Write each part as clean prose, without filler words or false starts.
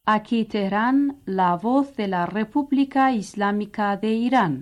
Aquí Teherán, la voz de la República Islámica de Irán.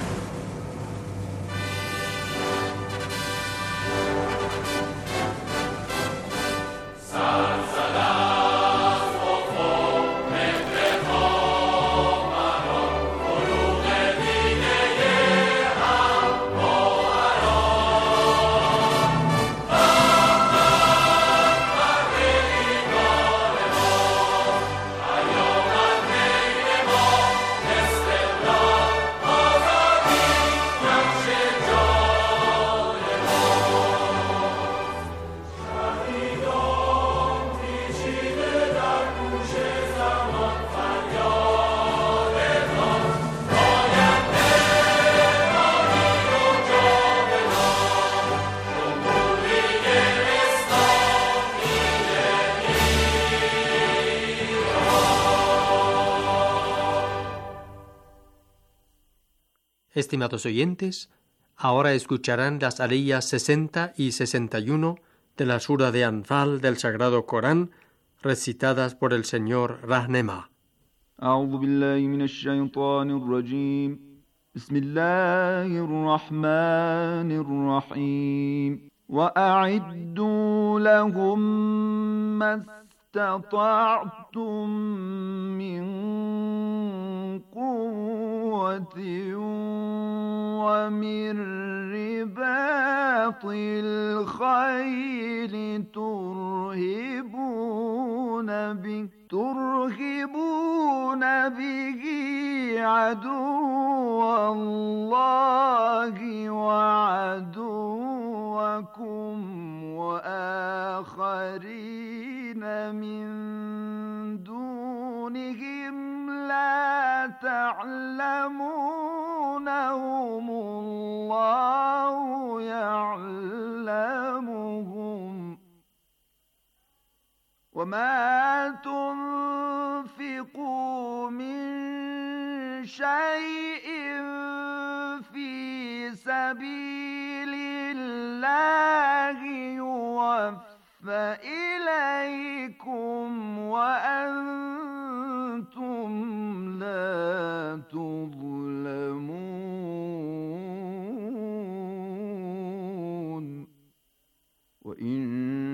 Estimados oyentes, ahora escucharán las aliyas 60 y 61 de la sura de Anfal del Sagrado Corán, recitadas por el señor Rahnema. أعوذ بالله من الشيطان الرجيم بسم الله الرحمن الرحيم وأعدوا لهم ما استطعتم من قوة ومن رباط الخيل ترهبون به عدو الله وعدوكم وآخرين من دونهم لا تعلمونهم الله يعلمهم وما تنفقوا من شيء في سبيل الله يوفى إليكم وأنتم لا تظلمون وإن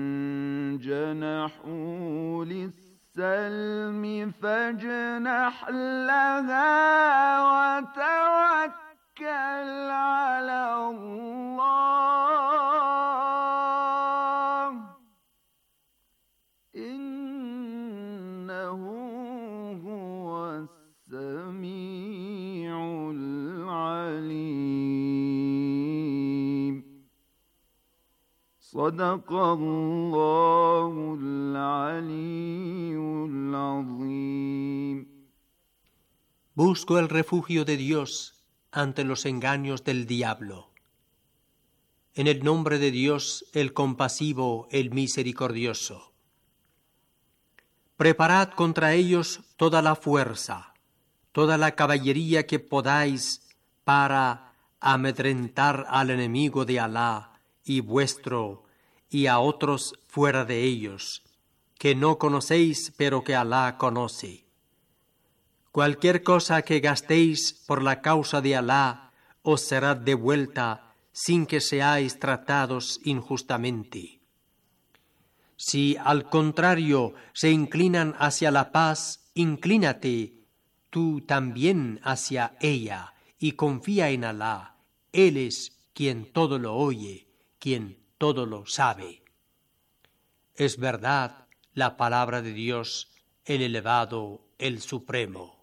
جنحوا للسلم فاجنح لها وتوكل على الله إنه هو السميع العليم صدق الله العلي العظيم. Busco el refugio de Dios ante los engaños del diablo. En el nombre de Dios, el compasivo, el misericordioso. Preparad contra ellos toda la fuerza, toda la caballería que podáis para amedrentar al enemigo de Alá y vuestro y a otros fuera de ellos, que no conocéis pero que Alá conoce. Cualquier cosa que gastéis por la causa de Alá os será devuelta sin que seáis tratados injustamente. Si al contrario se inclinan hacia la paz, inclínate tú también hacia ella y confía en Alá. Él es quien todo lo oye, quien todo lo sabe. Es verdad la palabra de Dios, el elevado, el supremo.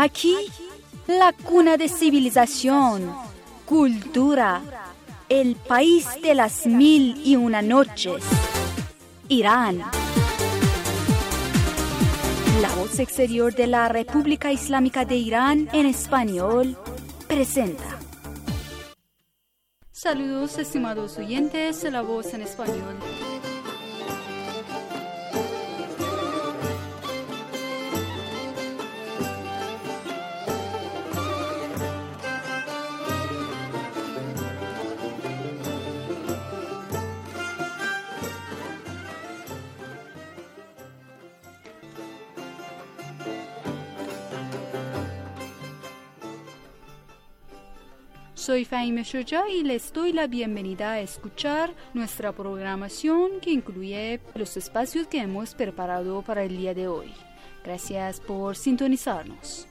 Aquí, la cuna de civilización, cultura, el país de las 1001 noches, Irán. La voz exterior de la República Islámica de Irán en español presenta. Saludos, estimados oyentes de La Voz en Español. Soy Fahime Shoja y les doy la bienvenida a escuchar nuestra programación que incluye los espacios que hemos preparado para el día de hoy. Gracias por sintonizarnos.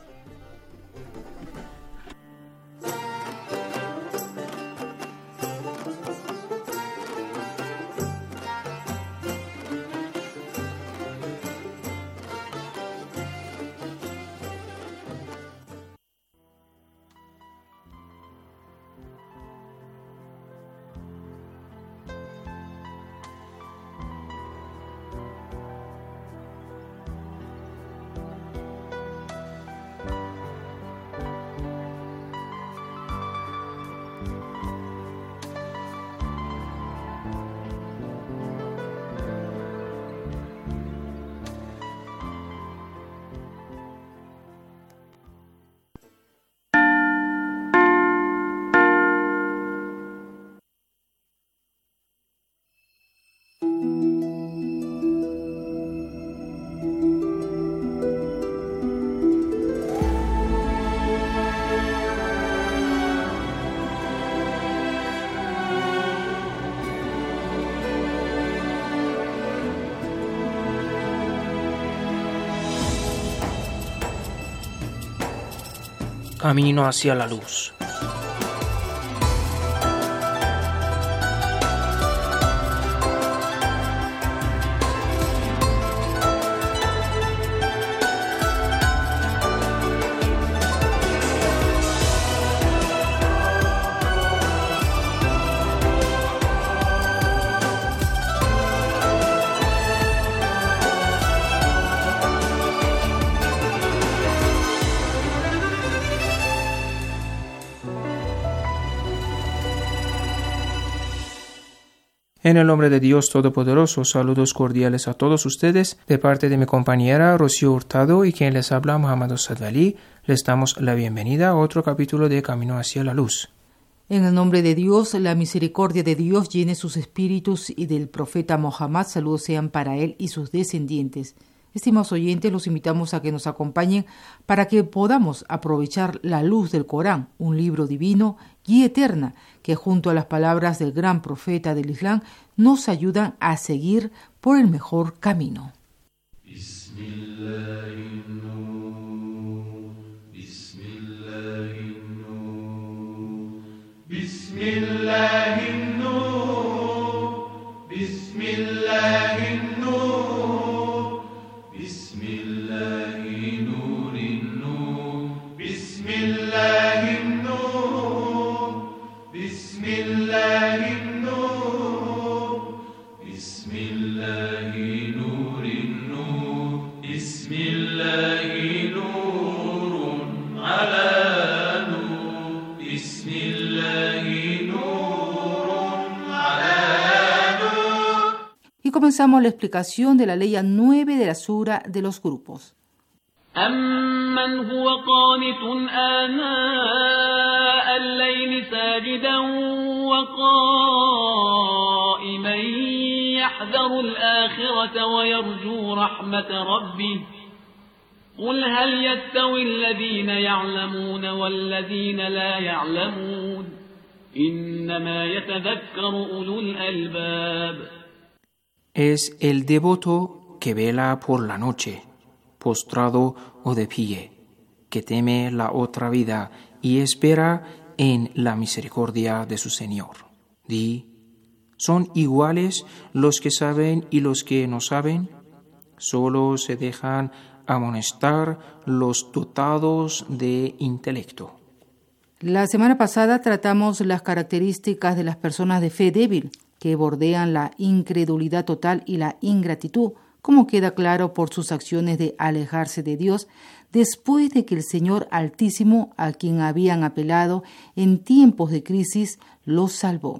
Camino hacia la luz. En el nombre de Dios Todopoderoso, saludos cordiales a todos ustedes, de parte de mi compañera Rocío Hurtado y quien les habla Muhammad Sadali, les damos la bienvenida a otro capítulo de Camino hacia la Luz. En el nombre de Dios, la misericordia de Dios llene sus espíritus y del profeta Mohammed, saludos sean para él y sus descendientes. Estimados oyentes, los invitamos a que nos acompañen para que podamos aprovechar la luz del Corán, un libro divino, guía eterna, que junto a las palabras del gran profeta del Islam nos ayudan a seguir por el mejor camino. Comenzamos la explicación de la ley 9 de la sura de los grupos. أَمَّنْ هُوَ قَانِتٌ آنَاءَ اللَّيْلِ سَاجِدًا وَقَائِمًا يَحْذَرُ الْآخِرَةَ وَيَرْجُو رَحْمَةَ رَبِّهِ قُلْ هَلْ يَسْتَوِي الَّذِينَ يَعْلَمُونَ وَالَّذِينَ لَا يَعْلَمُونَ إِنَّمَا يَتَذَكَّرُ أُولُو الْأَلْبَابِ. Es el devoto que vela por la noche, postrado o de pie, que teme la otra vida y espera en la misericordia de su Señor. Di, ¿son iguales los que saben y los que no saben? Solo se dejan amonestar los dotados de intelecto. La semana pasada tratamos las características de las personas de fe débil, que bordean la incredulidad total y la ingratitud, como queda claro por sus acciones de alejarse de Dios, después de que el Señor Altísimo, a quien habían apelado en tiempos de crisis, los salvó.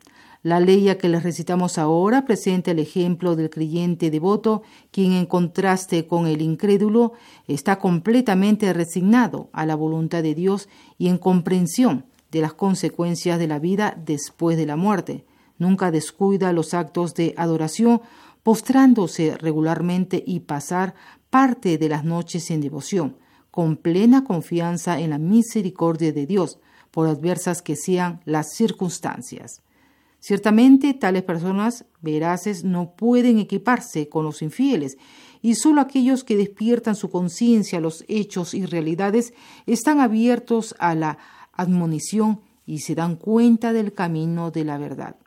La ley que les recitamos ahora presenta el ejemplo del creyente devoto, quien en contraste con el incrédulo está completamente resignado a la voluntad de Dios y en comprensión de las consecuencias de la vida después de la muerte. Nunca descuida los actos de adoración, postrándose regularmente y pasar parte de las noches en devoción, con plena confianza en la misericordia de Dios, por adversas que sean las circunstancias. Ciertamente, tales personas veraces no pueden equiparse con los infieles, y solo aquellos que despiertan su conciencia a los hechos y realidades están abiertos a la admonición y se dan cuenta del camino de la verdad.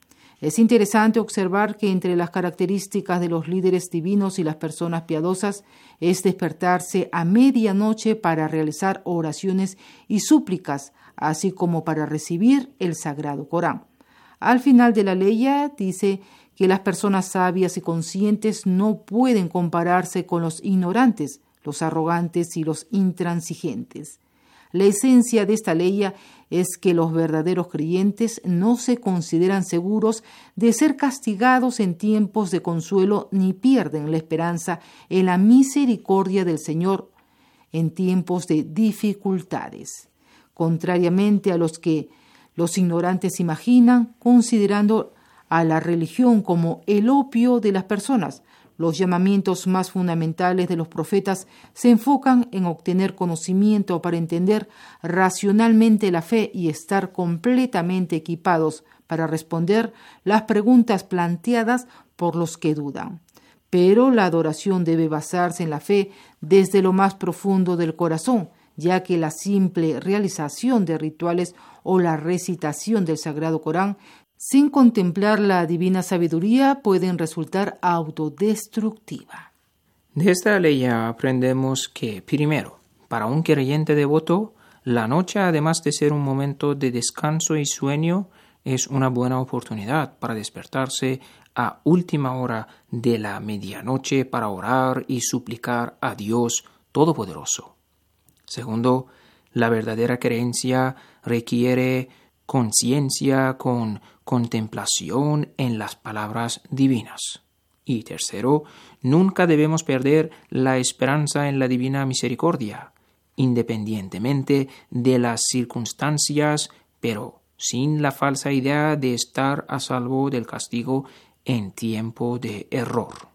Es interesante observar que entre las características de los líderes divinos y las personas piadosas es despertarse a medianoche para realizar oraciones y súplicas, así como para recibir el Sagrado Corán. Al final de la ley dice que las personas sabias y conscientes no pueden compararse con los ignorantes, los arrogantes y los intransigentes. La esencia de esta ley es que los verdaderos creyentes no se consideran seguros de ser castigados en tiempos de consuelo ni pierden la esperanza en la misericordia del Señor en tiempos de dificultades. Contrariamente a los que los ignorantes imaginan, considerando a la religión como el opio de las personas, los llamamientos más fundamentales de los profetas se enfocan en obtener conocimiento para entender racionalmente la fe y estar completamente equipados para responder las preguntas planteadas por los que dudan. Pero la adoración debe basarse en la fe desde lo más profundo del corazón, ya que la simple realización de rituales o la recitación del Sagrado Corán sin contemplar la divina sabiduría pueden resultar autodestructiva. De esta ley aprendemos que, primero, para un creyente devoto, la noche, además de ser un momento de descanso y sueño, es una buena oportunidad para despertarse a última hora de la medianoche para orar y suplicar a Dios Todopoderoso. Segundo, la verdadera creencia requiere conciencia con contemplación en las palabras divinas. Y tercero, nunca debemos perder la esperanza en la divina misericordia, independientemente de las circunstancias, pero sin la falsa idea de estar a salvo del castigo en tiempo de error.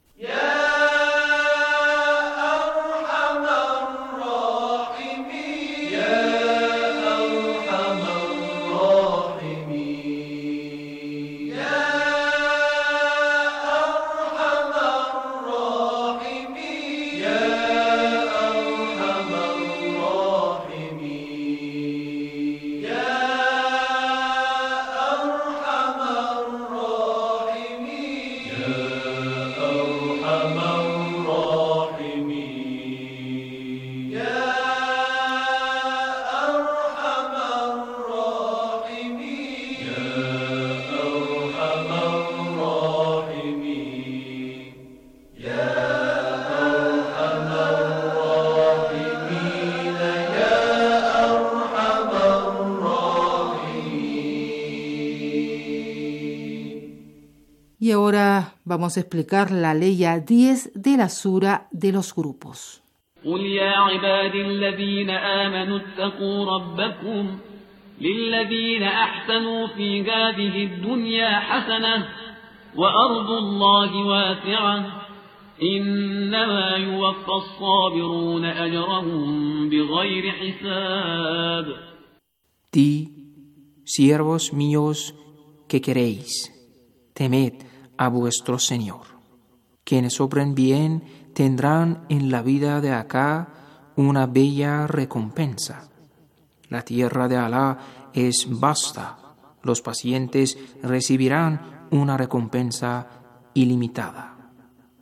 Y ahora vamos a explicar la ley 10 de la sura de los grupos. قل يا عبادي الذين آمنوا اتقوا ربكم للذين أحسنوا في هذه الدنيا حسنة وأرض الله واسعة إنما يوفى الصابرون أجرهم بغير حساب. Di, siervos míos que queréis, temed a vuestro Señor. Quienes obren bien tendrán en la vida de acá una bella recompensa. La tierra de Alá es vasta. Los pacientes recibirán una recompensa ilimitada.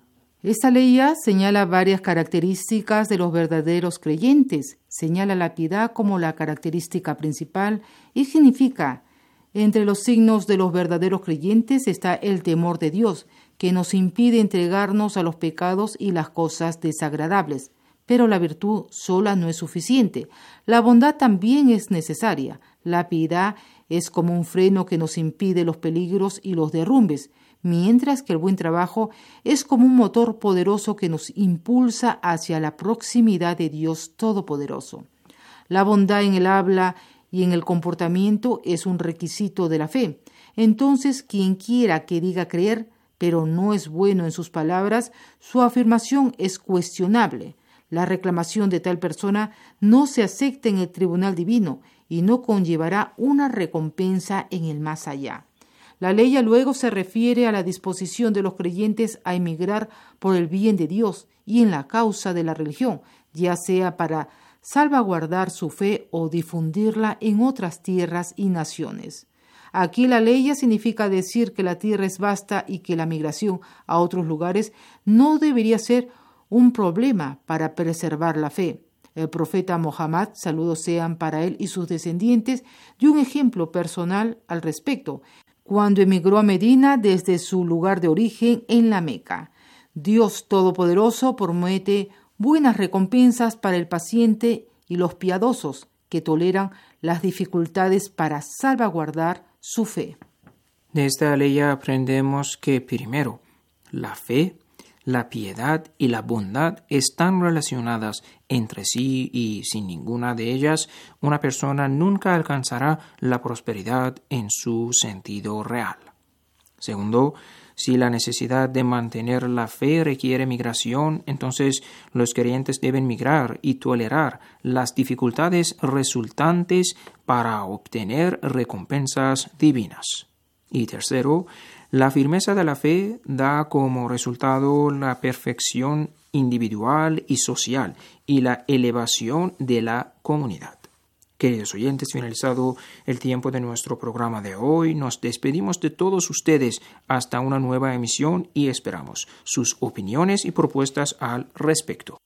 Esta ley señala varias características de los verdaderos creyentes, señala la piedad como la característica principal y significa: entre los signos de los verdaderos creyentes está el temor de Dios, que nos impide entregarnos a los pecados y las cosas desagradables. Pero la virtud sola no es suficiente. La bondad también es necesaria. La piedad es como un freno que nos impide los peligros y los derrumbes, mientras que el buen trabajo es como un motor poderoso que nos impulsa hacia la proximidad de Dios Todopoderoso. La bondad en el habla y en el comportamiento es un requisito de la fe. Entonces, quien quiera que diga creer, pero no es bueno en sus palabras, su afirmación es cuestionable. La reclamación de tal persona no se acepta en el tribunal divino y no conllevará una recompensa en el más allá. La ley luego se refiere a la disposición de los creyentes a emigrar por el bien de Dios y en la causa de la religión, ya sea para salvaguardar su fe o difundirla en otras tierras y naciones. Aquí la ley significa decir que la tierra es vasta y que la migración a otros lugares no debería ser un problema para preservar la fe. El profeta Mohammed, saludos sean para él y sus descendientes, dio un ejemplo personal al respecto, cuando emigró a Medina desde su lugar de origen en la Meca. Dios Todopoderoso promete buenas recompensas para el paciente y los piadosos que toleran las dificultades para salvaguardar su fe. De esta ley aprendemos que primero, la fe, la piedad y la bondad están relacionadas entre sí y sin ninguna de ellas una persona nunca alcanzará la prosperidad en su sentido real. Segundo, si la necesidad de mantener la fe requiere migración, entonces los creyentes deben migrar y tolerar las dificultades resultantes para obtener recompensas divinas. Y tercero, la firmeza de la fe da como resultado la perfección individual y social y la elevación de la comunidad. Queridos oyentes, finalizado el tiempo de nuestro programa de hoy, nos despedimos de todos ustedes hasta una nueva emisión y esperamos sus opiniones y propuestas al respecto.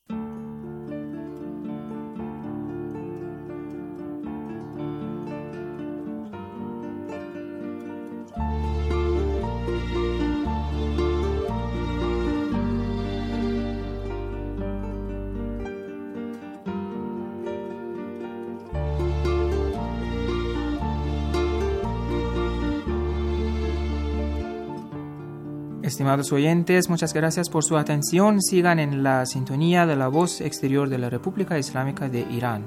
Estimados oyentes, muchas gracias por su atención. Sigan en la sintonía de la voz exterior de la República Islámica de Irán.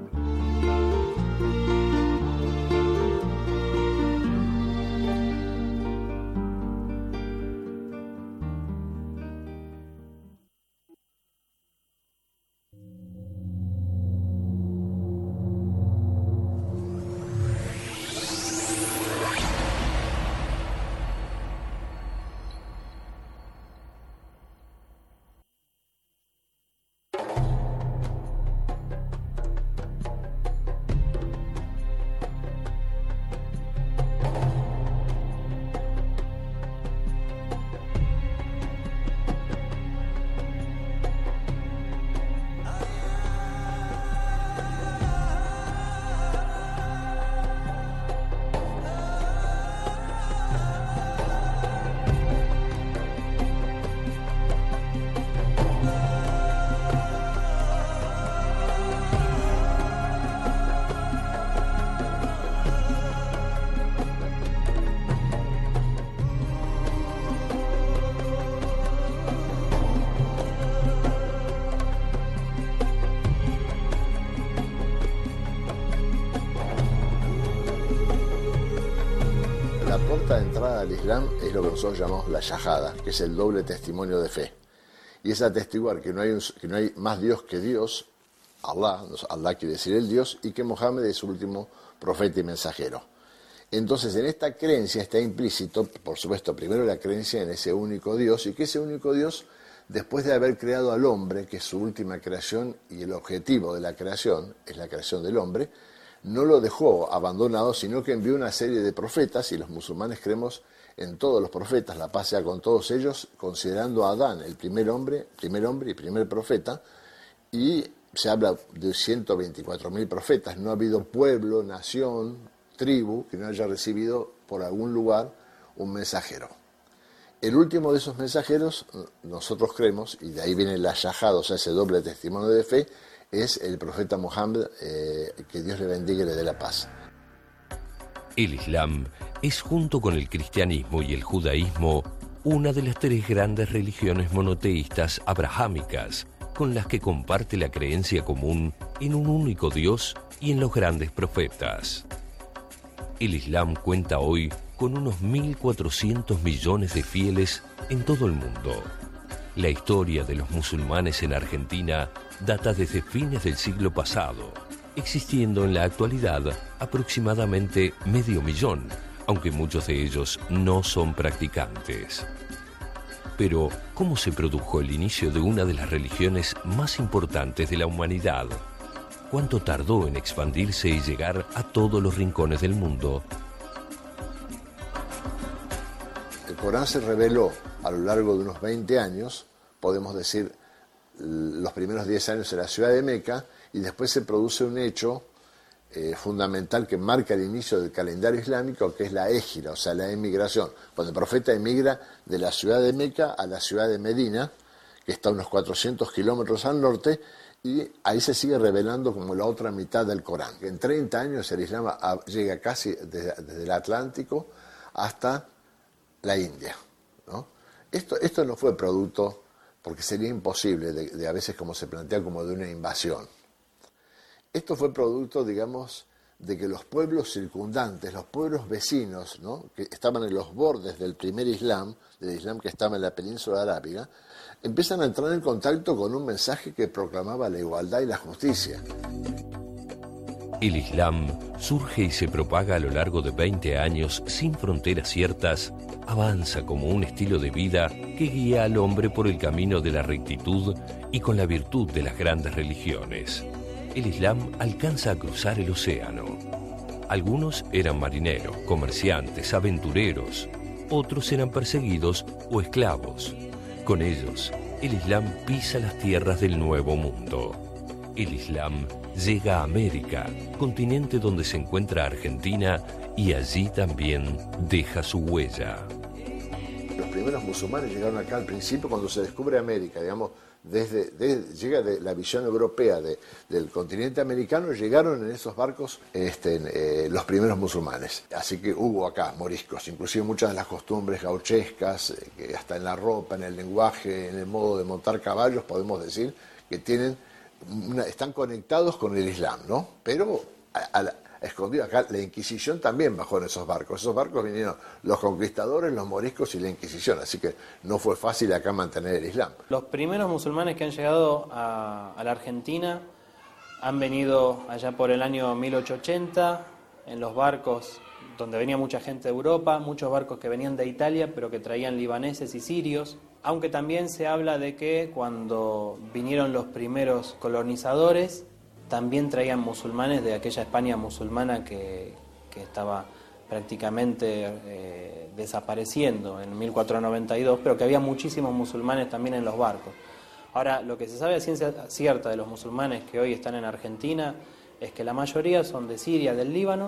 La puerta de entrada al Islam es lo que nosotros llamamos la Shahada, que es el doble testimonio de fe. Y es atestiguar que no hay más Dios que Dios, Allah quiere decir el Dios, y que Mohammed es su último profeta y mensajero. Entonces, en esta creencia está implícito, por supuesto, primero la creencia en ese único Dios, y que ese único Dios, después de haber creado al hombre, que es su última creación y el objetivo de la creación es la creación del hombre, no lo dejó abandonado, sino que envió una serie de profetas, y los musulmanes creemos en todos los profetas, la paz sea con todos ellos, considerando a Adán el primer hombre y primer profeta, y se habla de 124.000 profetas. No ha habido pueblo, nación, tribu que no haya recibido por algún lugar un mensajero. El último de esos mensajeros, nosotros creemos, y de ahí viene la shahada, o sea, ese doble testimonio de fe, es el profeta Mohammed, que Dios le bendiga y le dé la paz. El Islam es, junto con el cristianismo y el judaísmo, una de las tres grandes religiones monoteístas abrahámicas, con las que comparte la creencia común en un único Dios y en los grandes profetas. El Islam cuenta hoy con unos 1.400 millones de fieles en todo el mundo. La historia de los musulmanes en Argentina data desde fines del siglo pasado, existiendo en la actualidad aproximadamente 500.000, aunque muchos de ellos no son practicantes. Pero, ¿cómo se produjo el inicio de una de las religiones más importantes de la humanidad? ¿Cuánto tardó en expandirse y llegar a todos los rincones del mundo? El Corán se reveló a lo largo de unos 20 años, podemos decir los primeros 10 años en la ciudad de Meca, y después se produce un hecho fundamental que marca el inicio del calendario islámico, que es la égira, o sea, la emigración. Cuando el profeta emigra de la ciudad de Meca a la ciudad de Medina, que está a unos 400 kilómetros al norte, y ahí se sigue revelando como la otra mitad del Corán. En 30 años el Islam llega casi desde el Atlántico hasta la India, ¿no? Esto no fue producto, porque sería imposible, de a veces como se plantea, como de una invasión. Esto fue producto, digamos, de que los pueblos circundantes, los pueblos vecinos, ¿no?, que estaban en los bordes del primer Islam, del Islam que estaba en la península arábiga, empiezan a entrar en contacto con un mensaje que proclamaba la igualdad y la justicia. El Islam surge y se propaga a lo largo de 20 años sin fronteras ciertas, avanza como un estilo de vida que guía al hombre por el camino de la rectitud y con la virtud de las grandes religiones. El Islam alcanza a cruzar el océano. Algunos eran marineros, comerciantes, aventureros. Otros eran perseguidos o esclavos. Con ellos, el Islam pisa las tierras del Nuevo Mundo. El Islam llega a América, continente donde se encuentra Argentina, y allí también deja su huella. Los primeros musulmanes llegaron acá al principio cuando se descubre América, digamos, llega de la visión europea del continente americano, llegaron en esos barcos los primeros musulmanes. Así que hubo acá moriscos, inclusive muchas de las costumbres gauchescas, que hasta en la ropa, en el lenguaje, en el modo de montar caballos, podemos decir que están conectados con el Islam, ¿no? Pero escondido acá, la Inquisición también bajó en esos barcos. Esos barcos vinieron los conquistadores, los moriscos y la Inquisición, así que no fue fácil acá mantener el Islam. Los primeros musulmanes que han llegado a la Argentina han venido allá por el año 1880 en los barcos donde venía mucha gente de Europa, muchos barcos que venían de Italia pero que traían libaneses y sirios, aunque también se habla de que cuando vinieron los primeros colonizadores también traían musulmanes de aquella España musulmana que estaba prácticamente desapareciendo en 1492, pero que había muchísimos musulmanes también en los barcos. Ahora, lo que se sabe a ciencia cierta de los musulmanes que hoy están en Argentina es que la mayoría son de Siria, del Líbano,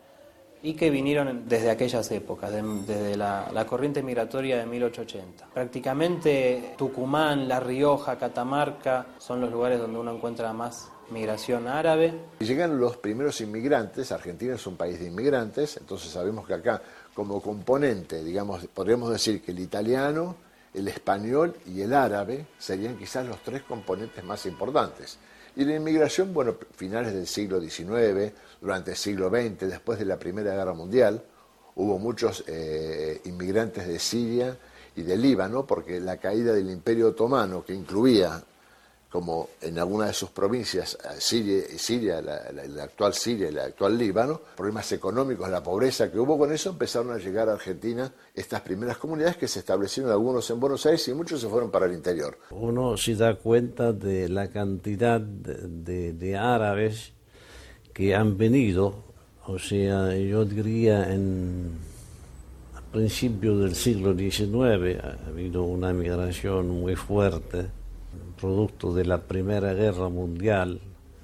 y que vinieron desde aquellas épocas, desde la corriente migratoria de 1880. Prácticamente Tucumán, La Rioja, Catamarca son los lugares donde uno encuentra más migración árabe. Llegan los primeros inmigrantes. Argentina es un país de inmigrantes, entonces sabemos que acá como componente, digamos, podríamos decir que el italiano, el español y el árabe serían quizás los tres componentes más importantes. Y la inmigración, bueno, finales del siglo XIX, durante el siglo XX, después de la Primera Guerra Mundial, hubo muchos inmigrantes de Siria y de Líbano, porque la caída del Imperio Otomano, que incluía, como en alguna de sus provincias, Siria, la actual Siria y la actual Líbano, problemas económicos, la pobreza que hubo con eso, empezaron a llegar a Argentina estas primeras comunidades que se establecieron, algunos en Buenos Aires y muchos se fueron para el interior. Uno se da cuenta de la cantidad de árabes que han venido, o sea, yo diría a principios del siglo XIX ha habido una migración muy fuerte, producto de la Primera Guerra Mundial,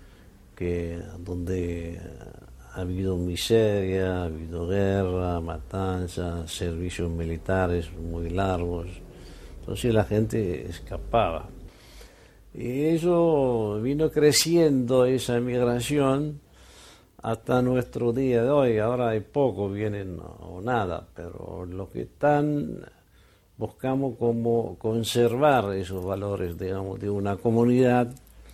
donde ha habido miseria, ha habido guerra, matanzas, servicios militares muy largos. Entonces la gente escapaba. Y eso vino creciendo, esa migración, hasta nuestro día de hoy. Ahora hay poco, vienen o nada, pero lo que están, buscamos como conservar esos valores, digamos, de una comunidad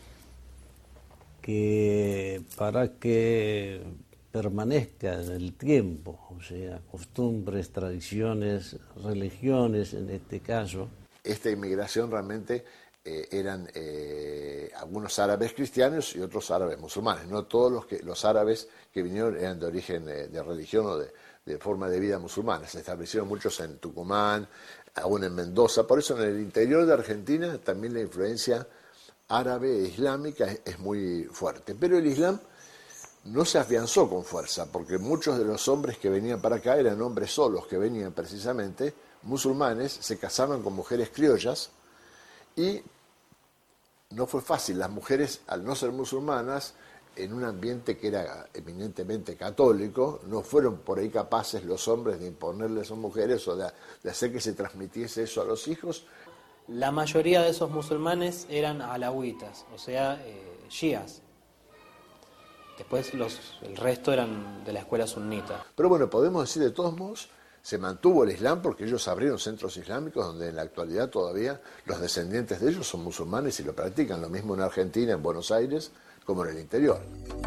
para que permanezca en el tiempo, o sea, costumbres, tradiciones, religiones en este caso. Esta inmigración realmente eran algunos árabes cristianos y otros árabes musulmanes. No todos los árabes que vinieron eran de origen de religión o de forma de vida musulmana. Se establecieron muchos en Tucumán, aún en Mendoza. Por eso en el interior de Argentina también la influencia árabe e islámica es muy fuerte. Pero el Islam no se afianzó con fuerza, porque muchos de los hombres que venían para acá eran hombres solos, que venían precisamente musulmanes, se casaban con mujeres criollas, y no fue fácil. Las mujeres, al no ser musulmanas, en un ambiente que era eminentemente católico, no fueron por ahí capaces los hombres de imponerle a sus mujeres o de hacer que se transmitiese eso a los hijos. La mayoría de esos musulmanes eran alawitas, o sea, shias. Después el resto eran de la escuela sunnita. Pero bueno, podemos decir de todos modos, se mantuvo el Islam porque ellos abrieron centros islámicos donde en la actualidad todavía los descendientes de ellos son musulmanes y lo practican. Lo mismo en Argentina, en Buenos Aires, como en el interior.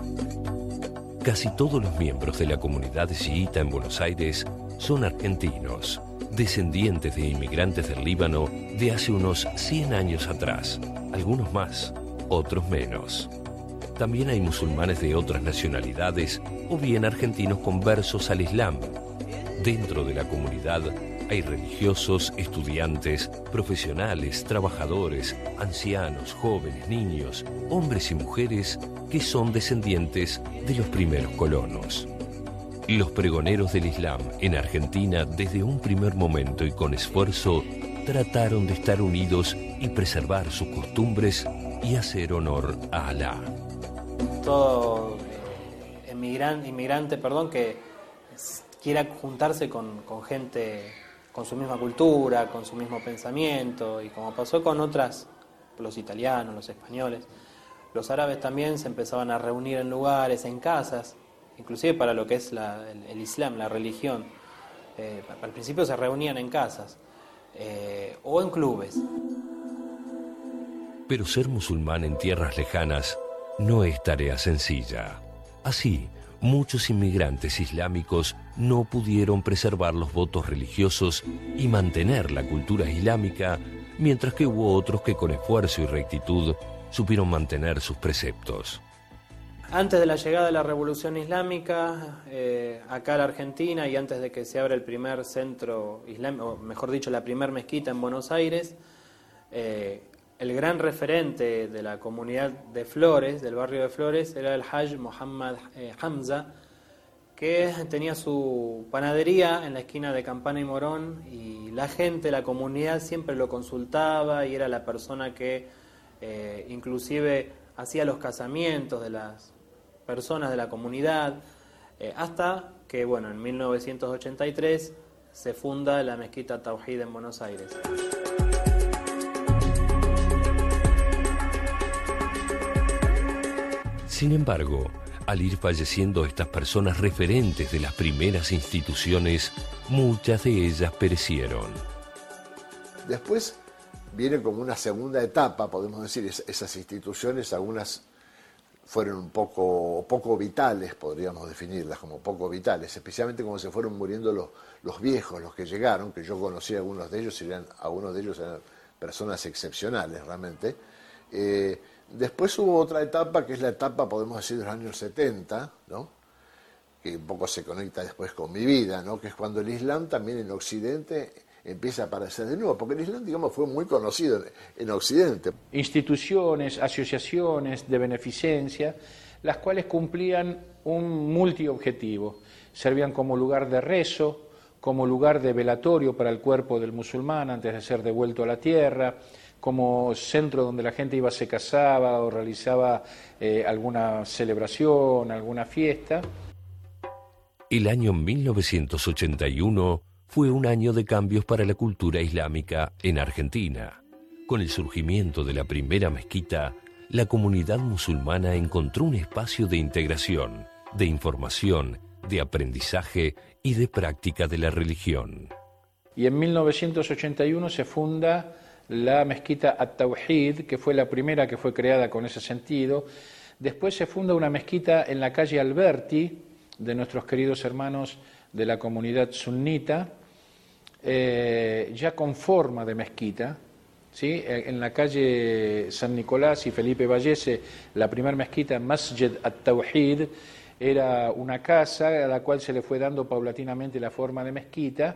Casi todos los miembros de la comunidad chiita en Buenos Aires son argentinos, descendientes de inmigrantes del Líbano de hace unos 100 años atrás, algunos más, otros menos. También hay musulmanes de otras nacionalidades o bien argentinos conversos al Islam. Dentro de la comunidad hay religiosos, estudiantes, profesionales, trabajadores, ancianos, jóvenes, niños, hombres y mujeres que son descendientes de los primeros colonos. Los pregoneros del Islam en Argentina, desde un primer momento y con esfuerzo, trataron de estar unidos y preservar sus costumbres y hacer honor a Alá. Todo inmigrante que quiera juntarse con gente con su misma cultura, con su mismo pensamiento, y como pasó con los italianos, los españoles, los árabes también se empezaban a reunir en lugares, en casas, inclusive para lo que es el Islam, la religión. Al principio se reunían en casas o en clubes. Pero ser musulmán en tierras lejanas no es tarea sencilla. Así, muchos inmigrantes islámicos no pudieron preservar los votos religiosos y mantener la cultura islámica, mientras que hubo otros que con esfuerzo y rectitud supieron mantener sus preceptos. Antes de la llegada de la Revolución Islámica, acá en la Argentina, y antes de que se abra el primer centro islámico, o mejor dicho, la primer mezquita en Buenos Aires, el gran referente de la comunidad de Flores, del barrio de Flores, era el Haj Muhammad Hamza, que tenía su panadería en la esquina de Campana y Morón, y la gente, la comunidad siempre lo consultaba, y era la persona que inclusive hacía los casamientos de las personas de la comunidad, hasta que, bueno, en 1983 se funda la mezquita Tawhid en Buenos Aires. Sin embargo, al ir falleciendo estas personas referentes de las primeras instituciones, muchas de ellas perecieron. Después viene como una segunda etapa, podemos decir, esas instituciones, algunas fueron poco vitales, podríamos definirlas como poco vitales, especialmente cuando se fueron muriendo los viejos, los que llegaron, que yo conocí a algunos de ellos, algunos de ellos eran personas excepcionales realmente. Después hubo otra etapa, que es la etapa, podemos decir, de los años 70, ¿no? Que un poco se conecta después con mi vida, ¿no? Que es cuando el Islam también en Occidente empieza a aparecer de nuevo, porque el Islam, digamos, fue muy conocido en Occidente. Instituciones, asociaciones de beneficencia las cuales cumplían un multiobjetivo. Servían como lugar de rezo, como lugar de velatorio para el cuerpo del musulmán antes de ser devuelto a la tierra, como centro donde la gente iba, se casaba o realizaba alguna celebración, alguna fiesta. El año 1981 fue un año de cambios para la cultura islámica en Argentina. Con el surgimiento de la primera mezquita, la comunidad musulmana encontró un espacio de integración, de información, de aprendizaje y de práctica de la religión. Y en 1981 se funda la mezquita At-Tawhid, que fue la primera que fue creada con ese sentido. Después se funda una mezquita en la calle Alberti, de nuestros queridos hermanos de la comunidad sunnita, ya con forma de mezquita, ¿sí? En la calle San Nicolás y Felipe Vallese, la primera mezquita, Masjid At-Tawhid, era una casa a la cual se le fue dando paulatinamente la forma de mezquita,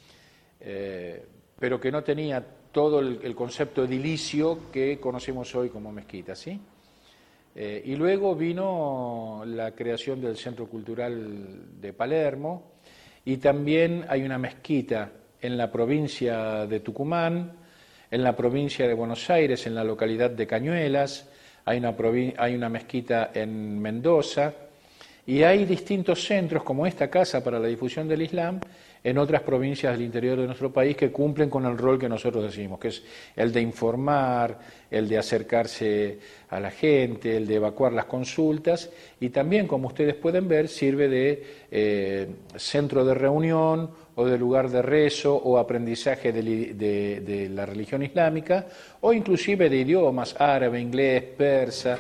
pero que no tenía todo el concepto edilicio que conocemos hoy como mezquita, ¿sí? Y luego vino la creación del Centro Cultural de Palermo, y también hay una mezquita en la provincia de Tucumán, en la provincia de Buenos Aires, en la localidad de Cañuelas, hay una mezquita en Mendoza, y hay distintos centros como esta Casa para la Difusión del Islam en otras provincias del interior de nuestro país que cumplen con el rol que nosotros decimos, que es el de informar, el de acercarse a la gente, el de evacuar las consultas, y también, como ustedes pueden ver, sirve de centro de reunión o de lugar de rezo o aprendizaje de la religión islámica, o inclusive de idiomas, árabe, inglés, persa.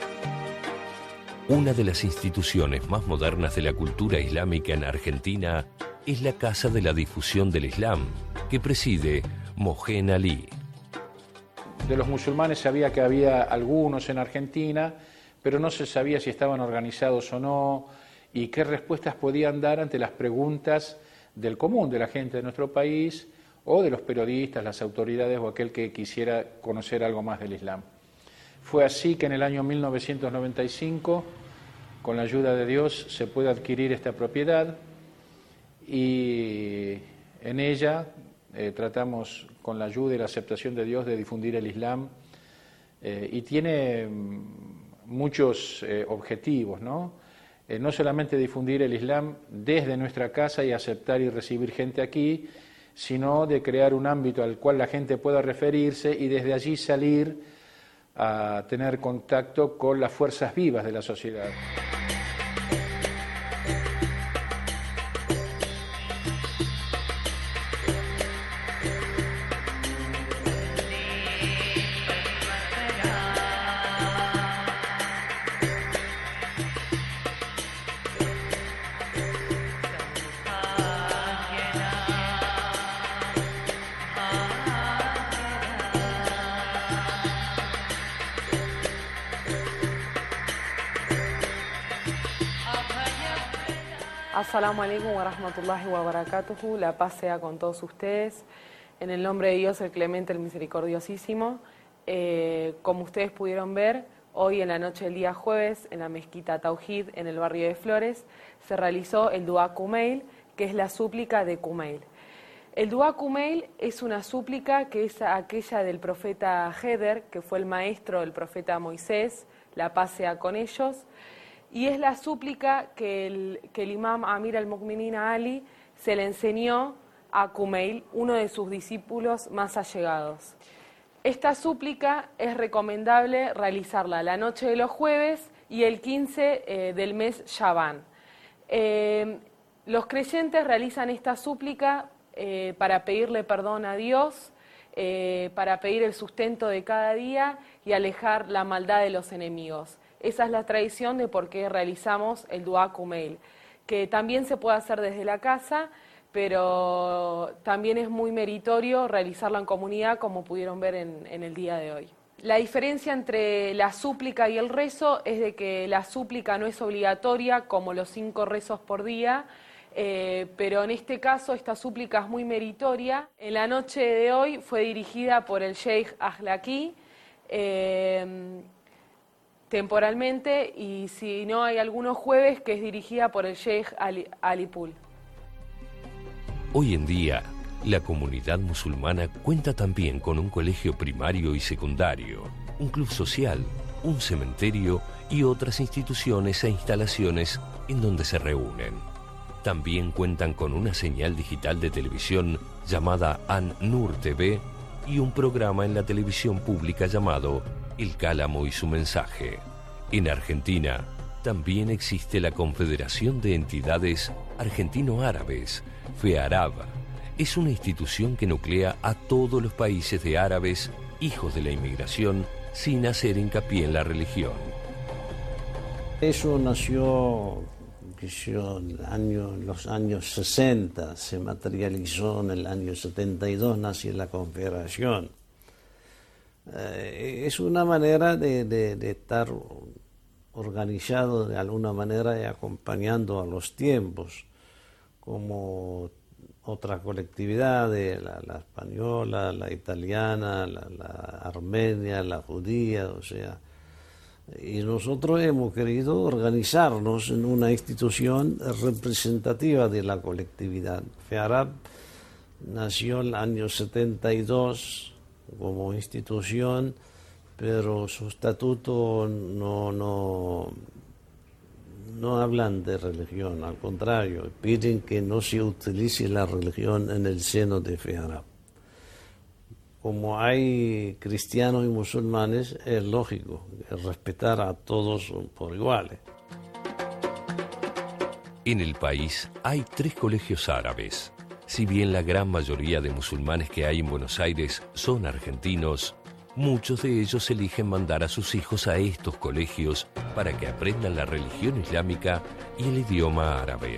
Una de las instituciones más modernas de la cultura islámica en Argentina es la Casa de la Difusión del Islam, que preside Mohsen Ali. De los musulmanes sabía que había algunos en Argentina, pero no se sabía si estaban organizados o no y qué respuestas podían dar ante las preguntas del común de la gente de nuestro país o de los periodistas, las autoridades o aquel que quisiera conocer algo más del Islam. Fue así que en el año 1995, con la ayuda de Dios, se puede adquirir esta propiedad y en ella tratamos, con la ayuda y la aceptación de Dios, de difundir el Islam y tiene muchos objetivos, ¿no? No solamente difundir el Islam desde nuestra casa y aceptar y recibir gente aquí, sino de crear un ámbito al cual la gente pueda referirse y desde allí salir a tener contacto con las fuerzas vivas de la sociedad. Assalamu alaikum wa rahmatullahi wa barakatuhu. La paz sea con todos ustedes. En el nombre de Dios, el Clemente, el Misericordiosísimo. Como ustedes pudieron ver, hoy en la noche del día jueves, en la mezquita Tawhid, en el barrio de Flores, se realizó el Dua Kumail, que es la súplica de Kumail. El Dua Kumail es una súplica que es aquella del profeta Heder, que fue el maestro del profeta Moisés, la paz sea con ellos. Y es la súplica que el imam Amir al-Mu'minin Ali se le enseñó a Kumail, uno de sus discípulos más allegados. Esta súplica es recomendable realizarla la noche de los jueves y el 15 del mes Shaban. Los creyentes realizan esta súplica para pedirle perdón a Dios, para pedir el sustento de cada día y alejar la maldad de los enemigos. Esa es la tradición de por qué realizamos el Dua Kumail, que también se puede hacer desde la casa, pero también es muy meritorio realizarlo en comunidad, como pudieron ver en el día de hoy. La diferencia entre la súplica y el rezo es de que la súplica no es obligatoria, como los 5 rezos por día, pero en este caso esta súplica es muy meritoria. En la noche de hoy fue dirigida por el Sheikh Ahlaki. temporalmente, y si no hay algunos jueves que es dirigida por el Sheikh Ali Pul. Hoy en día, la comunidad musulmana cuenta también con un colegio primario y secundario, un club social, un cementerio y otras instituciones e instalaciones en donde se reúnen. También cuentan con una señal digital de televisión llamada An-Nur TV y un programa en la televisión pública llamado El Cálamo y su mensaje. En Argentina también existe la Confederación de Entidades Argentino-Árabes, FEARAB. Es una institución que nuclea a todos los países de árabes, hijos de la inmigración, sin hacer hincapié en la religión. Eso nació en los años 60, se materializó en el año 72, nació la Confederación. Es una manera de estar organizado de alguna manera y acompañando a los tiempos, como otras colectividades, la española, la italiana, la armenia, la judía, o sea, y nosotros hemos querido organizarnos en una institución representativa de la colectividad. FEARAB nació en el año 72 como institución, pero su estatuto no hablan de religión, al contrario, piden que no se utilice la religión en el seno de FEARAB. Como hay cristianos y musulmanes, es lógico respetar a todos por iguales. En el país hay 3 colegios árabes. Si bien la gran mayoría de musulmanes que hay en Buenos Aires son argentinos, muchos de ellos eligen mandar a sus hijos a estos colegios para que aprendan la religión islámica y el idioma árabe.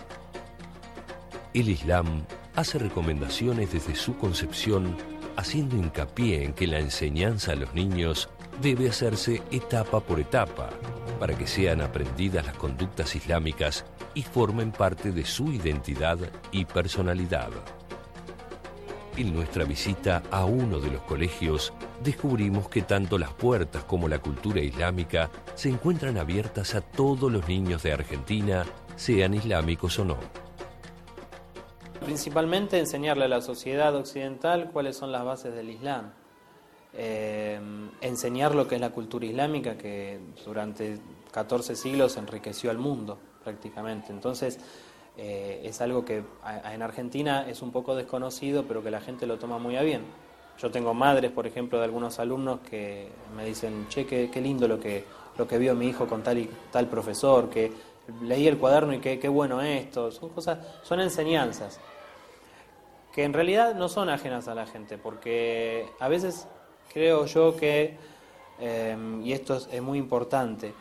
El Islam hace recomendaciones desde su concepción, haciendo hincapié en que la enseñanza a los niños debe hacerse etapa por etapa, para que sean aprendidas las conductas islámicas y formen parte de su identidad y personalidad. En nuestra visita a uno de los colegios, descubrimos que tanto las puertas como la cultura islámica se encuentran abiertas a todos los niños de Argentina, sean islámicos o no. Principalmente enseñarle a la sociedad occidental cuáles son las bases del Islam. Enseñar lo que es la cultura islámica, que durante 14 siglos enriqueció al mundo prácticamente. Entonces es algo que en Argentina es un poco desconocido, pero que la gente lo toma muy a bien. Yo tengo madres, por ejemplo, de algunos alumnos que me dicen: che, qué lindo lo que vio mi hijo con tal y tal profesor, que leí el cuaderno y qué bueno esto. Son enseñanzas que en realidad no son ajenas a la gente, porque a veces creo yo que, y esto es muy importante,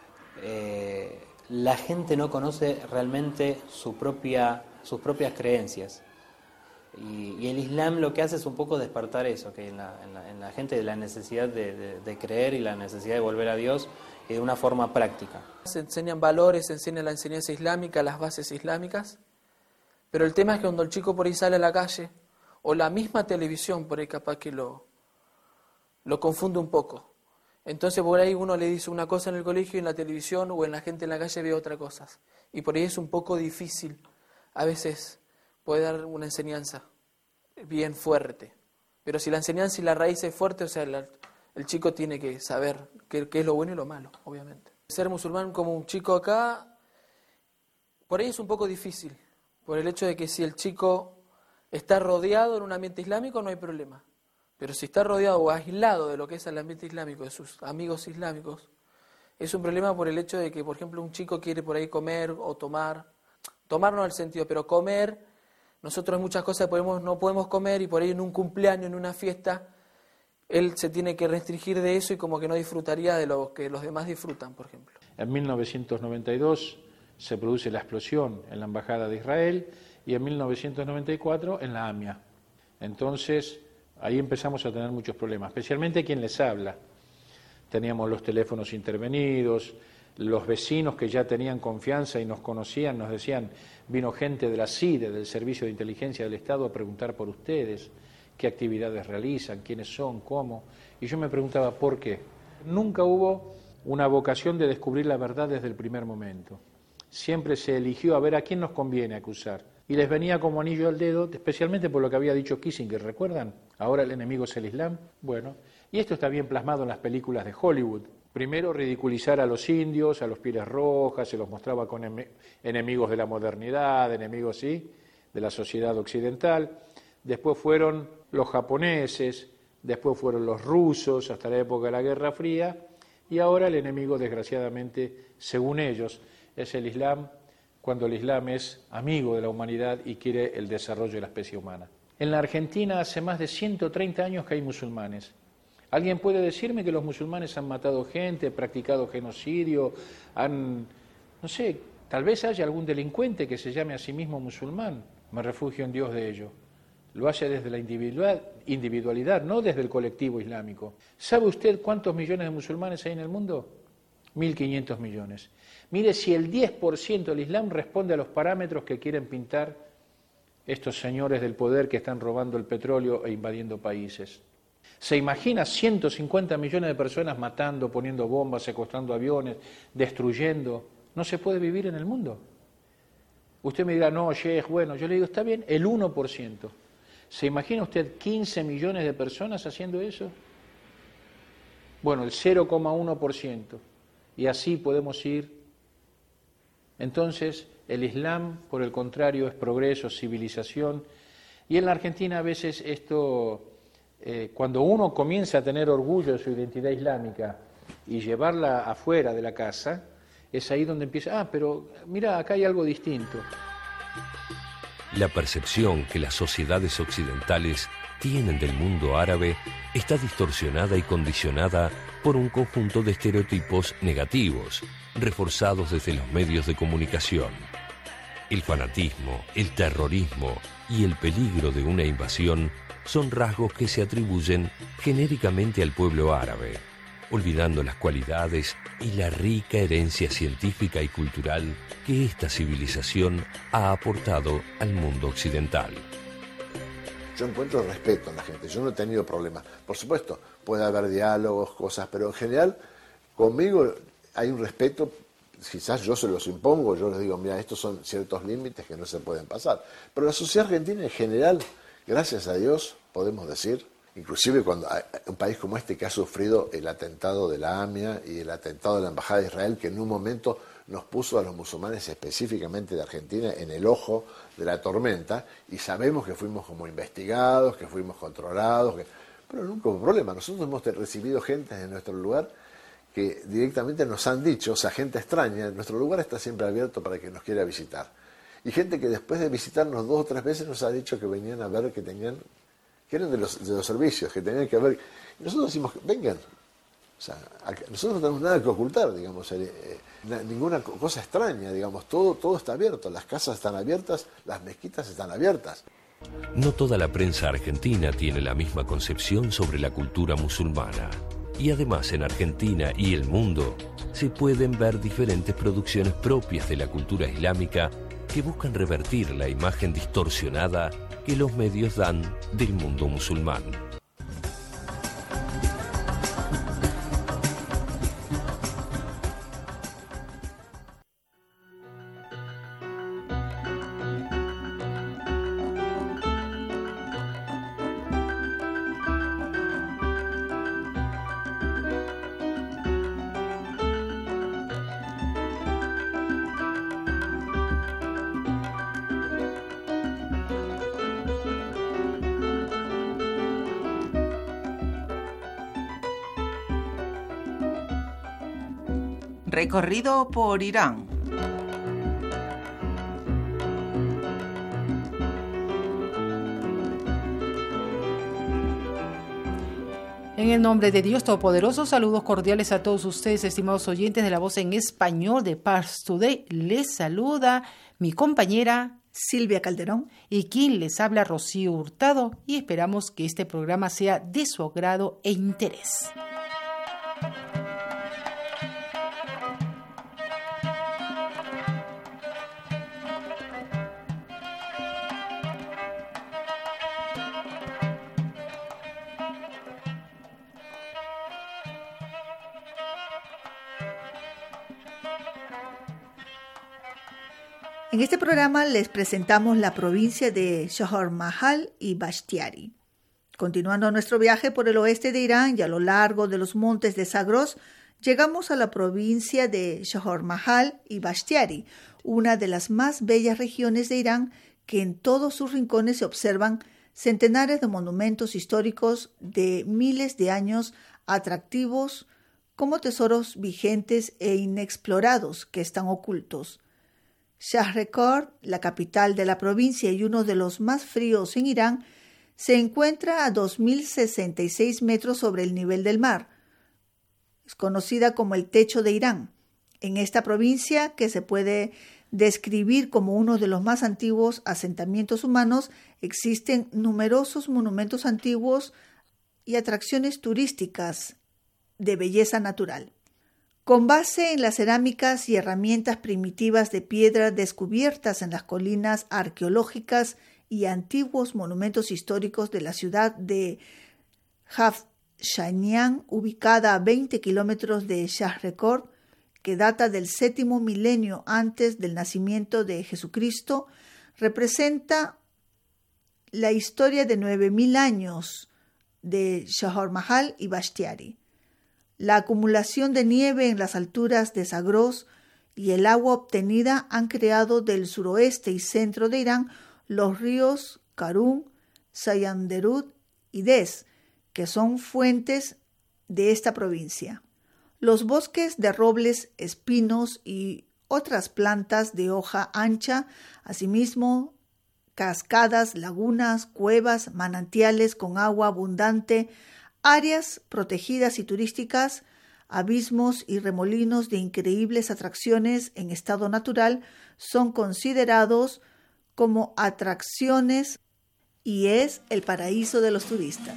la gente no conoce realmente sus propias creencias. Y el Islam lo que hace es un poco despertar eso, que en la gente la necesidad de creer y la necesidad de volver a Dios y de una forma práctica. Se enseñan valores, se enseña la enseñanza islámica, las bases islámicas, pero el tema es que cuando el chico por ahí sale a la calle, o la misma televisión por ahí capaz que lo confunde un poco. Entonces por ahí uno le dice una cosa en el colegio y en la televisión o en la gente en la calle ve otra cosa. Y por ahí es un poco difícil a veces poder dar una enseñanza bien fuerte. Pero si la enseñanza y la raíz es fuerte, o sea, el chico tiene que saber qué es lo bueno y lo malo, obviamente. Ser musulmán como un chico acá, por ahí es un poco difícil, por el hecho de que si el chico está rodeado en un ambiente islámico no hay problema. Pero si está rodeado o aislado de lo que es el ambiente islámico, de sus amigos islámicos, es un problema por el hecho de que, por ejemplo, un chico quiere por ahí comer o tomar no al sentido, pero comer, nosotros hay muchas cosas que no podemos comer y por ahí en un cumpleaños, en una fiesta, él se tiene que restringir de eso y como que no disfrutaría de lo que los demás disfrutan, por ejemplo. En 1992 se produce la explosión en la Embajada de Israel y en 1994 en la AMIA. Entonces, ahí empezamos a tener muchos problemas, especialmente quien les habla. Teníamos los teléfonos intervenidos, los vecinos que ya tenían confianza y nos conocían nos decían: vino gente de la CIDE, del Servicio de Inteligencia del Estado, a preguntar por ustedes, qué actividades realizan, quiénes son, cómo. Y yo me preguntaba, ¿por qué? Nunca hubo una vocación de descubrir la verdad desde el primer momento. Siempre se eligió a ver a quién nos conviene acusar. Y les venía como anillo al dedo, especialmente por lo que había dicho Kissinger, ¿recuerdan? Ahora el enemigo es el Islam. Bueno, y esto está bien plasmado en las películas de Hollywood. Primero ridiculizar a los indios, a los pieles rojas, se los mostraba con enemigos de la modernidad, enemigos, sí, de la sociedad occidental. Después fueron los japoneses, después fueron los rusos, hasta la época de la Guerra Fría, y ahora el enemigo, desgraciadamente, según ellos, es el Islam, cuando el Islam es amigo de la humanidad y quiere el desarrollo de la especie humana. En la Argentina hace más de 130 años que hay musulmanes. ¿Alguien puede decirme que los musulmanes han matado gente, practicado genocidio, no sé, tal vez haya algún delincuente que se llame a sí mismo musulmán? Me refugio en Dios de ello. Lo hace desde la individualidad, no desde el colectivo islámico. ¿Sabe usted cuántos millones de musulmanes hay en el mundo? 1.500 millones. Mire, si el 10% del Islam responde a los parámetros que quieren pintar estos señores del poder que están robando el petróleo e invadiendo países. ¿Se imagina 150 millones de personas matando, poniendo bombas, secuestrando aviones, destruyendo? No se puede vivir en el mundo. Usted me dirá, no, Sheikh, bueno, yo le digo, está bien, el 1%. ¿Se imagina usted 15 millones de personas haciendo eso? Bueno, el 0,1%. Y así podemos ir. Entonces, el Islam, por el contrario, es progreso, civilización. Y en la Argentina a veces esto, cuando uno comienza a tener orgullo de su identidad islámica y llevarla afuera de la casa, es ahí donde empieza, pero mira, acá hay algo distinto. La percepción que las sociedades occidentales tienen del mundo árabe está distorsionada y condicionada por un conjunto de estereotipos negativos, reforzados desde los medios de comunicación. El fanatismo, el terrorismo y el peligro de una invasión son rasgos que se atribuyen genéricamente al pueblo árabe, olvidando las cualidades y la rica herencia científica y cultural que esta civilización ha aportado al mundo occidental. Yo encuentro respeto en la gente, yo no he tenido problemas. Por supuesto, puede haber diálogos, cosas, pero en general conmigo hay un respeto, quizás yo se los impongo, yo les digo, mira, estos son ciertos límites que no se pueden pasar. Pero la sociedad argentina en general, gracias a Dios, podemos decir, inclusive cuando hay un país como este que ha sufrido el atentado de la AMIA y el atentado de la Embajada de Israel, que en un momento nos puso a los musulmanes específicamente de Argentina en el ojo de la tormenta, y sabemos que fuimos como investigados, que fuimos controlados, pero nunca hubo problema. Nosotros hemos recibido gente en nuestro lugar que directamente nos han dicho, o sea, gente extraña, nuestro lugar está siempre abierto para que nos quiera visitar. Y gente que después de visitarnos 2 o 3 veces nos ha dicho que venían a ver que eran de los servicios, que tenían que ver. Y nosotros decimos, vengan. O sea, nosotros no tenemos nada que ocultar, digamos, ninguna cosa extraña, digamos, todo está abierto, las casas están abiertas, las mezquitas están abiertas. No toda la prensa argentina tiene la misma concepción sobre la cultura musulmana. Y además en Argentina y el mundo se pueden ver diferentes producciones propias de la cultura islámica que buscan revertir la imagen distorsionada que los medios dan del mundo musulmán. Recorrido por Irán. En el nombre de Dios Todopoderoso, saludos cordiales a todos ustedes, estimados oyentes de la voz en español de Pars Today. Les saluda mi compañera Silvia Calderón y quien les habla, Rocío Hurtado, y esperamos que este programa sea de su agrado e interés. En este programa les presentamos la provincia de Shahar Mahal y Bashtiari. Continuando nuestro viaje por el oeste de Irán y a lo largo de los montes de Zagros, llegamos a la provincia de Shahar Mahal y Bashtiari, una de las más bellas regiones de Irán, que en todos sus rincones se observan centenares de monumentos históricos de miles de años, atractivos como tesoros vigentes e inexplorados que están ocultos. Shahrekor, la capital de la provincia y uno de los más fríos en Irán, se encuentra a 2.066 metros sobre el nivel del mar. Es conocida como el techo de Irán. En esta provincia, que se puede describir como uno de los más antiguos asentamientos humanos, existen numerosos monumentos antiguos y atracciones turísticas de belleza natural. Con base en las cerámicas y herramientas primitivas de piedra descubiertas en las colinas arqueológicas y antiguos monumentos históricos de la ciudad de Hafshanian, ubicada a 20 kilómetros de Shahrekor, que data del 7º milenio antes del nacimiento de Jesucristo, representa la historia de 9.000 años de Shahar Mahal y Bashtiari. La acumulación de nieve en las alturas de Zagros y el agua obtenida han creado del suroeste y centro de Irán los ríos Karun, Sayanderud y Des, que son fuentes de esta provincia. Los bosques de robles, espinos y otras plantas de hoja ancha, asimismo cascadas, lagunas, cuevas, manantiales con agua abundante, áreas protegidas y turísticas, abismos y remolinos de increíbles atracciones en estado natural son considerados como atracciones y es el paraíso de los turistas.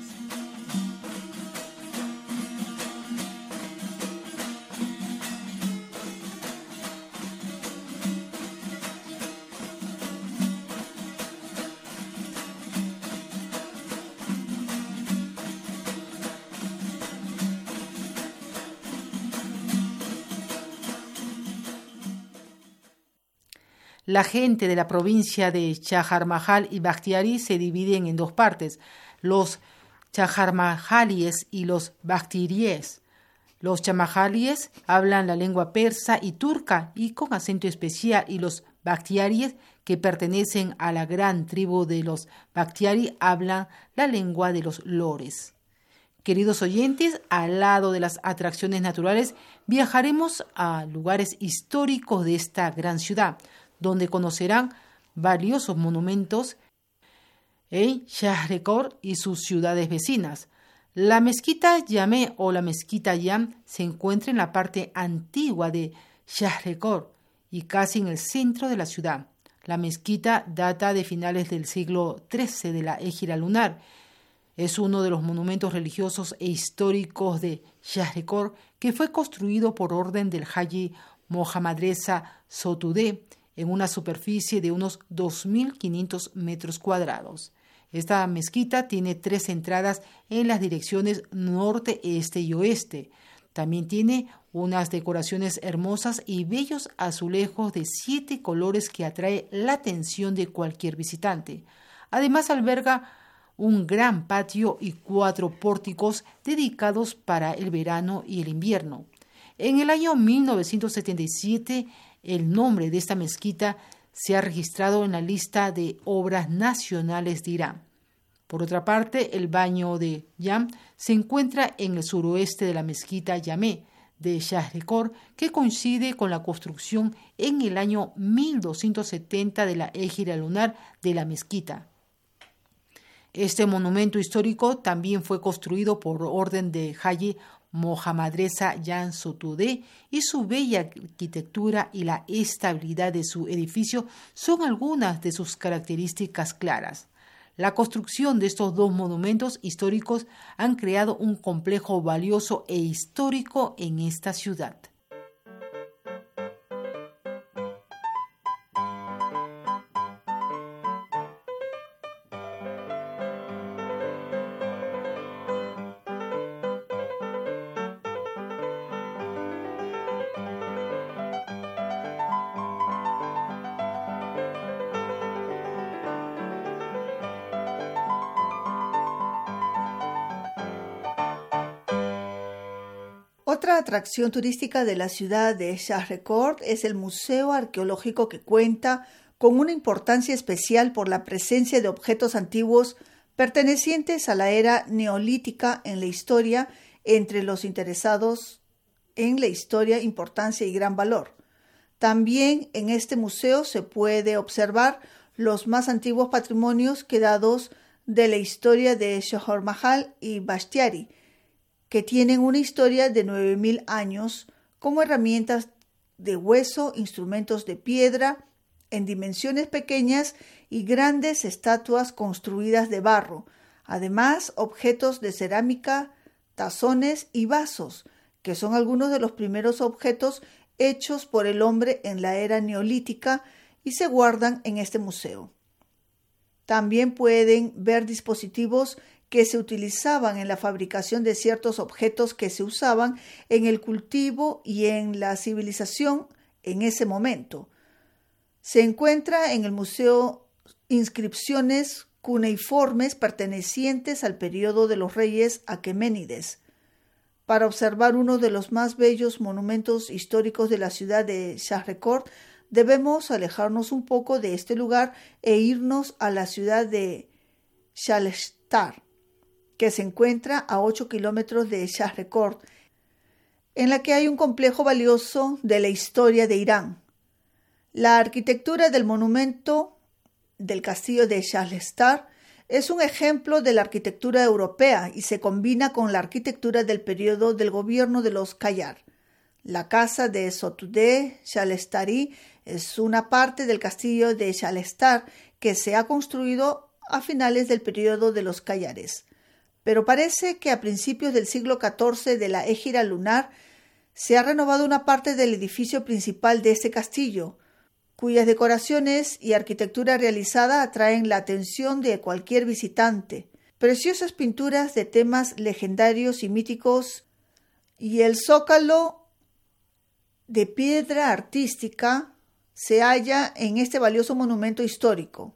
La gente de la provincia de Shahar Mahal y Bashtiari se dividen en dos partes, los Chaharmahalíes y los Bashtiríes. Los Chaharmahalíes hablan la lengua persa y turca y con acento especial, y los Bashtiaríes, que pertenecen a la gran tribu de los Bashtiari, hablan la lengua de los lores. Queridos oyentes, al lado de las atracciones naturales, viajaremos a lugares históricos de esta gran ciudad, donde conocerán valiosos monumentos en Shahrekor y sus ciudades vecinas. La mezquita Yamé o la mezquita Yam se encuentra en la parte antigua de Shahrekor y casi en el centro de la ciudad. La mezquita data de finales del siglo XIII de la Égira lunar. Es uno de los monumentos religiosos e históricos de Shahrekor, que fue construido por orden del Haji Mohammad Reza Sotudé, en una superficie de unos 2.500 metros cuadrados. Esta mezquita tiene 3 entradas en las direcciones norte, este y oeste. También tiene unas decoraciones hermosas y bellos azulejos de 7 colores que atrae la atención de cualquier visitante. Además alberga un gran patio y 4 pórticos dedicados para el verano y el invierno. En el año 1977, el nombre de esta mezquita se ha registrado en la lista de obras nacionales de Irán. Por otra parte, el baño de Yam se encuentra en el suroeste de la mezquita Yamé de Shahrekor, que coincide con la construcción en el año 1270 de la égira lunar de la mezquita. Este monumento histórico también fue construido por orden de Haji Mohammad Reza Jan Sotudé, y su bella arquitectura y la estabilidad de su edificio son algunas de sus características claras. La construcción de estos 2 monumentos históricos han creado un complejo valioso e histórico en esta ciudad. Otra atracción turística de la ciudad de Shahrekord es el museo arqueológico, que cuenta con una importancia especial por la presencia de objetos antiguos pertenecientes a la era neolítica en la historia, entre los interesados en la historia, importancia y gran valor. También en este museo se puede observar los más antiguos patrimonios quedados de la historia de Johor Mahal y Bashtiari, que tienen una historia de 9.000 años, como herramientas de hueso, instrumentos de piedra en dimensiones pequeñas y grandes estatuas construidas de barro. Además, objetos de cerámica, tazones y vasos, que son algunos de los primeros objetos hechos por el hombre en la era neolítica y se guardan en este museo. También pueden ver dispositivos que se utilizaban en la fabricación de ciertos objetos que se usaban en el cultivo y en la civilización en ese momento. Se encuentra en el museo inscripciones cuneiformes pertenecientes al periodo de los reyes aqueménides. Para observar uno de los más bellos monumentos históricos de la ciudad de Shahrekord, debemos alejarnos un poco de este lugar e irnos a la ciudad de Shalestar, que se encuentra a 8 kilómetros de Shahrekord, en la que hay un complejo valioso de la historia de Irán. La arquitectura del monumento del castillo de Shalestar es un ejemplo de la arquitectura europea y se combina con la arquitectura del periodo del gobierno de los Qajar. La casa de Sotudeh Shalestari es una parte del castillo de Shalestar que se ha construido a finales del periodo de los Qajares. Pero parece que a principios del siglo XIV de la égira lunar se ha renovado una parte del edificio principal de este castillo, cuyas decoraciones y arquitectura realizada atraen la atención de cualquier visitante. Preciosas pinturas de temas legendarios y míticos y el zócalo de piedra artística se halla en este valioso monumento histórico.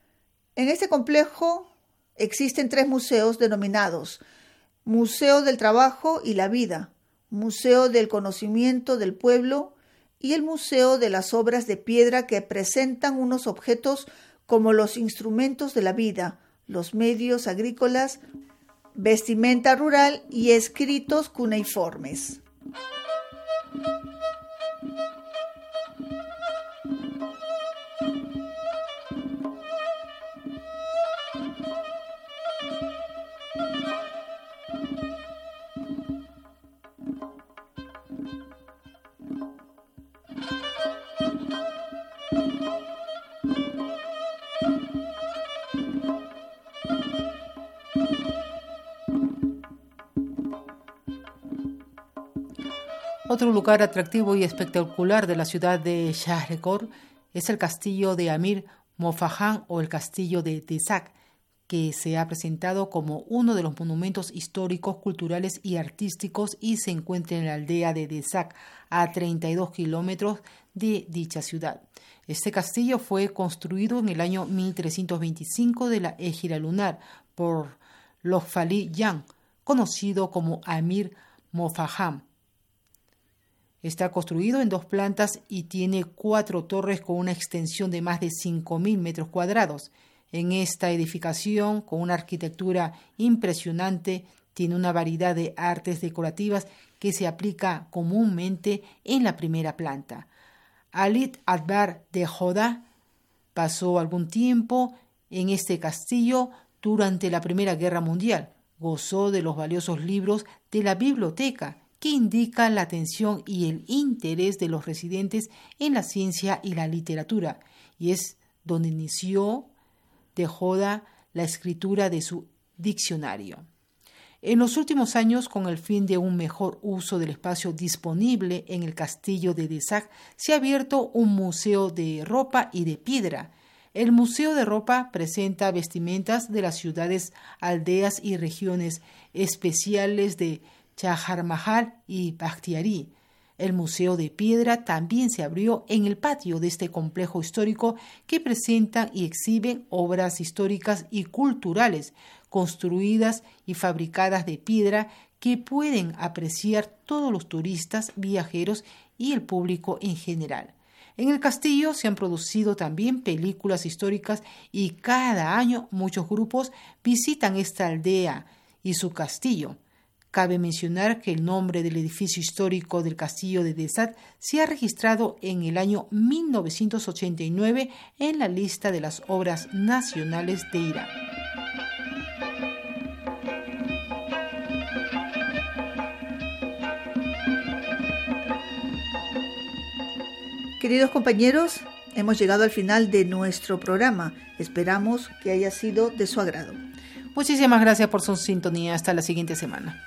En este complejo existen 3 museos denominados Museo del Trabajo y la Vida, Museo del Conocimiento del Pueblo y el Museo de las Obras de Piedra, que presentan unos objetos como los instrumentos de la vida, los medios agrícolas, vestimenta rural y escritos cuneiformes. Otro lugar atractivo y espectacular de la ciudad de Shahrekord es el castillo de Amir Mofajan o el castillo de Desak, que se ha presentado como uno de los monumentos históricos, culturales y artísticos y se encuentra en la aldea de Desak, a 32 kilómetros de dicha ciudad. Este castillo fue construido en el año 1325 de la égira lunar por Lokfali Jan, conocido como Amir Mofajan. Está construido en 2 plantas y tiene 4 torres con una extensión de más de 5.000 metros cuadrados. En esta edificación, con una arquitectura impresionante, tiene una variedad de artes decorativas que se aplica comúnmente en la primera planta. Alit Akbar de Joda pasó algún tiempo en este castillo durante la Primera Guerra Mundial. Gozó de los valiosos libros de la biblioteca, que indican la atención y el interés de los residentes en la ciencia y la literatura, y es donde inició de Joda la escritura de su diccionario. En los últimos años, con el fin de un mejor uso del espacio disponible en el castillo de Desak, se ha abierto un museo de ropa y de piedra. El Museo de Ropa presenta vestimentas de las ciudades, aldeas y regiones especiales de Johor Mahal y Bashtiari. El Museo de Piedra también se abrió en el patio de este complejo histórico, que presentan y exhiben obras históricas y culturales construidas y fabricadas de piedra que pueden apreciar todos los turistas, viajeros y el público en general. En el castillo se han producido también películas históricas y cada año muchos grupos visitan esta aldea y su castillo. Cabe mencionar que el nombre del edificio histórico del castillo de Desat se ha registrado en el año 1989 en la lista de las obras nacionales de Irán. Queridos compañeros, hemos llegado al final de nuestro programa. Esperamos que haya sido de su agrado. Muchísimas gracias por su sintonía. Hasta la siguiente semana.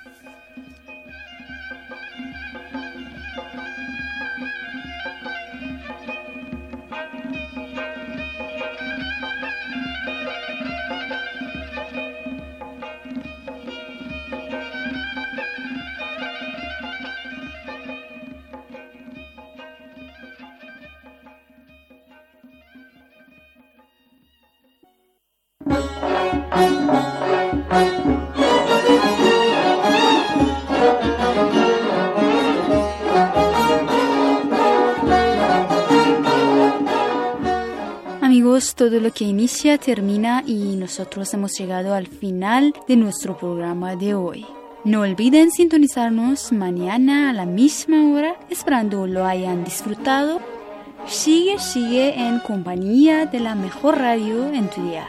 Amigos, todo lo que inicia termina y nosotros hemos llegado al final de nuestro programa de hoy. No olviden sintonizarnos mañana a la misma hora, esperando lo hayan disfrutado. Sigue en compañía de la mejor radio en tu dial.